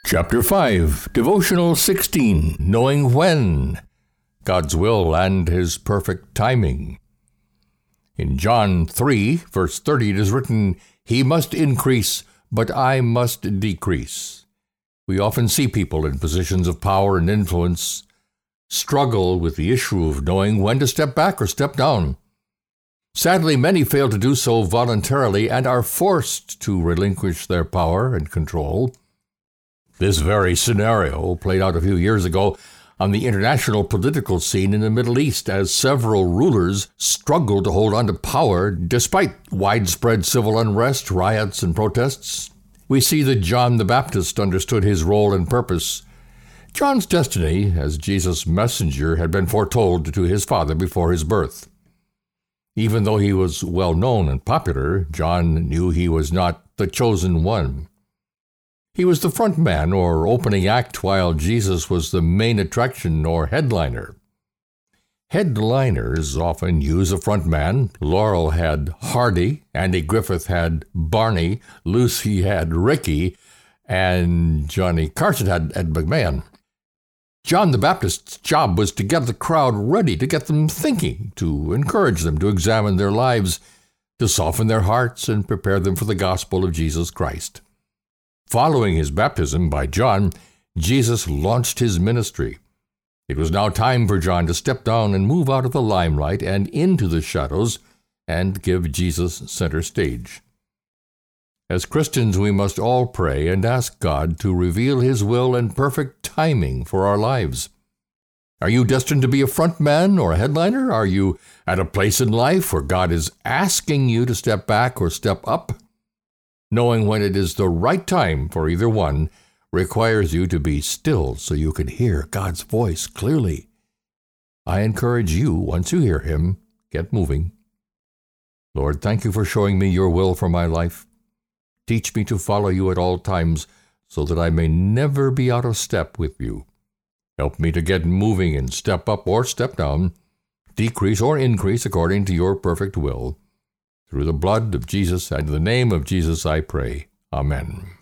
Chapter 5, Devotional 16, Knowing When, God's Will and His Perfect Timing. In John 3, verse 30, it is written, "He must increase, but I must decrease." We often see people in positions of power and influence struggle with the issue of knowing when to step back or step down. Sadly, many fail to do so voluntarily and are forced to relinquish their power and control. This very scenario played out a few years ago on the international political scene in the Middle East as several rulers struggled to hold on to power despite widespread civil unrest, riots, and protests. We see that John the Baptist understood his role and purpose. John's destiny as Jesus' messenger had been foretold to his father before his birth. Even though he was well known and popular, John knew he was not the chosen one. He was the front man or opening act while Jesus was the main attraction or headliner. Headliners often use a front man. Laurel had Hardy, Andy Griffith had Barney, Lucy had Ricky, and Johnny Carson had Ed McMahon. John the Baptist's job was to get the crowd ready, to get them thinking, to encourage them to examine their lives, to soften their hearts and prepare them for the gospel of Jesus Christ. Following his baptism by John, Jesus launched his ministry. It was now time for John to step down and move out of the limelight and into the shadows and give Jesus center stage. As Christians, we must all pray and ask God to reveal His will and perfect timing for our lives. Are you destined to be a front man or a headliner? Are you at a place in life where God is asking you to step back or step up? Knowing when it is the right time for either one requires you to be still so you can hear God's voice clearly. I encourage you, once you hear Him, get moving. Lord, thank you for showing me your will for my life. Teach me to follow you at all times so that I may never be out of step with you. Help me to get moving and step up or step down, decrease or increase according to your perfect will. Through the blood of Jesus and in the name of Jesus I pray. Amen.